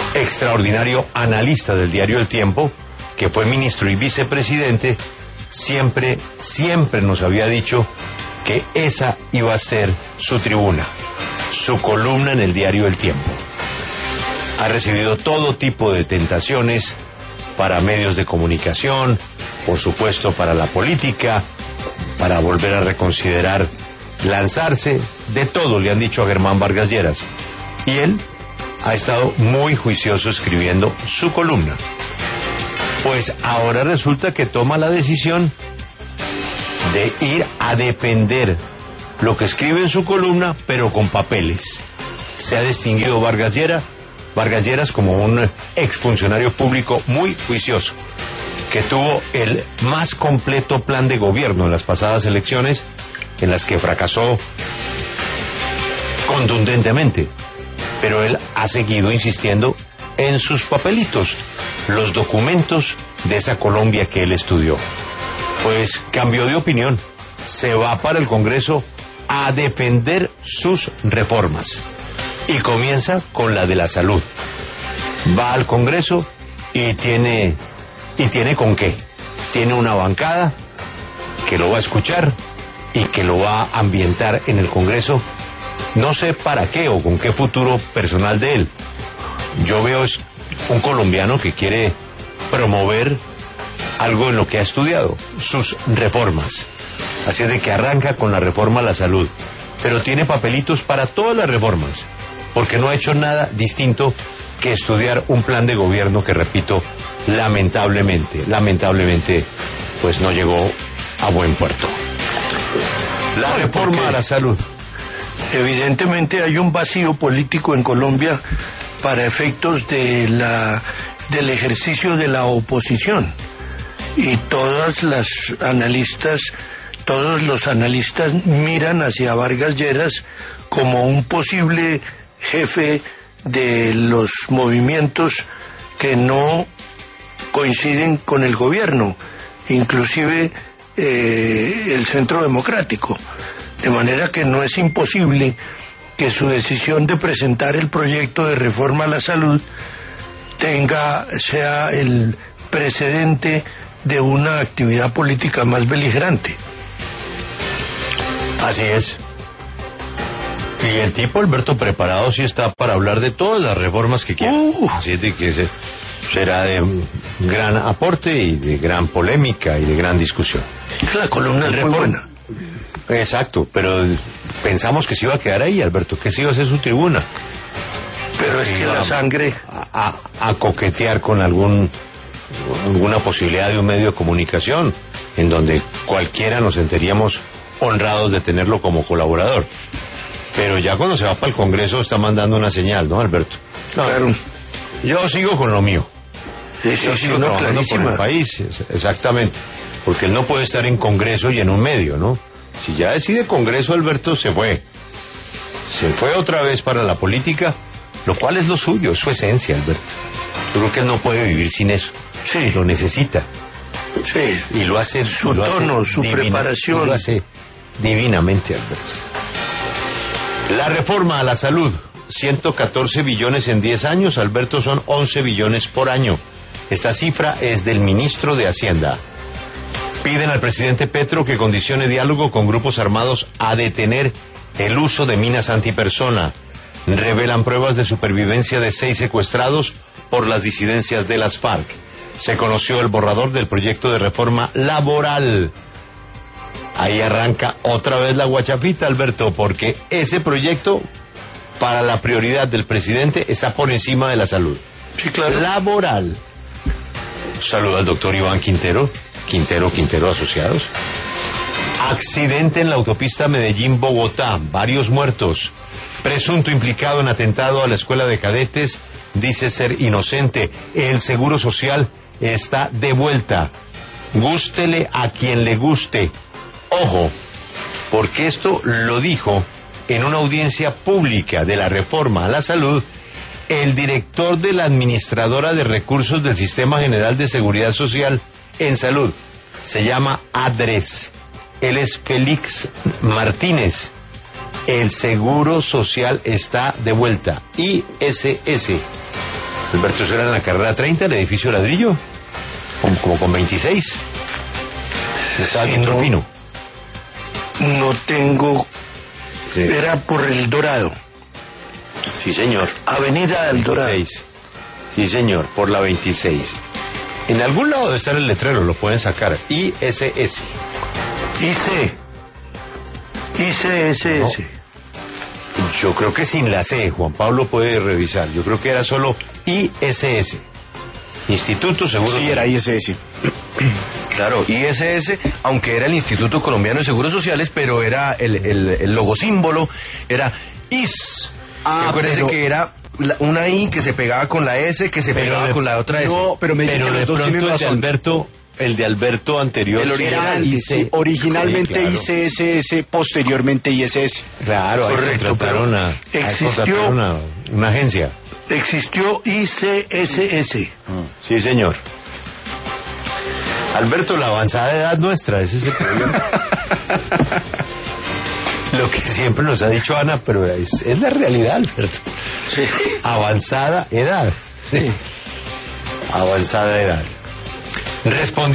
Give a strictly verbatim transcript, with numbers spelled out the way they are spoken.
extraordinario analista del diario El Tiempo, que fue ministro y vicepresidente, siempre, siempre nos había dicho que esa iba a ser su tribuna, su columna en el diario El Tiempo. Ha recibido todo tipo de tentaciones para medios de comunicación, por supuesto para la política, para volver a reconsiderar lanzarse, de todo le han dicho a Germán Vargas Lleras. Y él ha estado muy juicioso escribiendo su columna. Pues ahora resulta que toma la decisión de ir a defender lo que escribe en su columna, pero con papeles. Se ha distinguido Vargas Lleras, Vargas Lleras como un exfuncionario público muy juicioso, que tuvo el más completo plan de gobierno en las pasadas elecciones, en las que fracasó contundentemente. Pero él ha seguido insistiendo en sus papelitos, los documentos de esa Colombia que él estudió. Pues cambió de opinión, se va para el Congreso a defender sus reformas y comienza con la de la salud. Va al Congreso y tiene y tiene con qué. Tiene una bancada que lo va a escuchar y que lo va a ambientar en el Congreso. No sé para qué o con qué futuro personal de él. Yo veo es un colombiano que quiere promover algo en lo que ha estudiado, sus reformas. Así es de que arranca con la reforma a la salud, pero tiene papelitos para todas las reformas, porque no ha hecho nada distinto que estudiar un plan de gobierno que, repito, lamentablemente, lamentablemente, pues no llegó a buen puerto. La reforma a la salud. Evidentemente hay un vacío político en Colombia para efectos de la del ejercicio de la oposición, y todas las analistas, todos los analistas miran hacia Vargas Lleras como un posible jefe de los movimientos que no coinciden con el gobierno, inclusive eh, el Centro Democrático. De manera que no es imposible que su decisión de presentar el proyecto de reforma a la salud tenga, sea el precedente de una actividad política más beligerante. Así es. Y el tipo, Alberto, preparado sí está para hablar de todas las reformas que quiera. Uh. Así es de que se, será de gran aporte y de gran polémica y de gran discusión. La columna es muy buena. Exacto, pero pensamos que se iba a quedar ahí, Alberto, que se iba a hacer su tribuna. Pero es que la sangre... A, a, a coquetear con algún alguna posibilidad de un medio de comunicación en donde cualquiera nos sentiríamos honrados de tenerlo como colaborador. Pero ya cuando se va para el Congreso está mandando una señal, ¿no, Alberto? No, claro. Yo sigo con lo mío. Sí, sí, yo sí, sigo no, trabajando por el país, exactamente. Porque él no puede estar en Congreso y en un medio, ¿no? Si ya decide Congreso, Alberto, se fue. Se fue otra vez para la política, lo cual es lo suyo, es su esencia, Alberto. Yo creo que él no puede vivir sin eso. Sí. Lo necesita. Sí. Y lo hace... Su lo tono, hace su divina, preparación. Lo hace divinamente, Alberto. La reforma a la salud, ciento catorce billones en diez años, Alberto, son once billones por año. Esta cifra es del ministro de Hacienda. Piden al presidente Petro que condicione diálogo con grupos armados a detener el uso de minas antipersona. Revelan pruebas de supervivencia de seis secuestrados por las disidencias de las FARC. Se conoció el borrador del proyecto de reforma laboral. Ahí arranca otra vez la guachafita, Alberto, porque ese proyecto, para la prioridad del presidente, está por encima de la salud. Sí, claro. Laboral. Saludo al doctor Iván Quintero. Quintero, Quintero Asociados. Accidente en la autopista Medellín-Bogotá, varios muertos. Presunto implicado en atentado a la escuela de cadetes, dice ser inocente. El Seguro Social está de vuelta. Gústele a quien le guste. Ojo, porque esto lo dijo en una audiencia pública de la reforma a la salud el director de la Administradora de Recursos del Sistema General de Seguridad Social en Salud. Se llama ADRES. Él es Félix Martínez. El Seguro Social está de vuelta. I S S. Alberto, ¿eso era en la carrera treinta, el edificio ladrillo? Como, como con veintiséis. Estaba Sí, en no. fino. No tengo... Sí. Era por el Dorado. Sí, señor. Avenida del Dorado. veintiséis. Sí, señor, por la veintiséis. En algún lado debe estar el letrero, lo pueden sacar. I S S. I C. I C S S. Yo creo que sin la C, Juan Pablo puede revisar. Yo creo que era solo I S S. Instituto Seguro. Sí, era I S S. Claro, I S S, aunque era el Instituto Colombiano de Seguros Sociales, pero era el, el, el logo símbolo, era I S. Ah, Acuérdense pero- que era la- una I que se pegaba con la S, que se Pero pegaba de- con la otra S. No, pero me dicen Pero que de los dos pronto tienen el de razón. Alberto, el de Alberto anterior. El original, Era I I C, originalmente Sí, claro. I C S S, posteriormente I S S. Claro, ahí Correcto, contrataron a, ahí existió- contrataron a una agencia. Existió I C S S. Sí, señor. Alberto, la avanzada edad nuestra, ese es el problema. Lo que siempre nos ha dicho Ana, pero es, es la realidad, Alberto. Sí. Avanzada edad. Sí. Avanzada edad. Respondió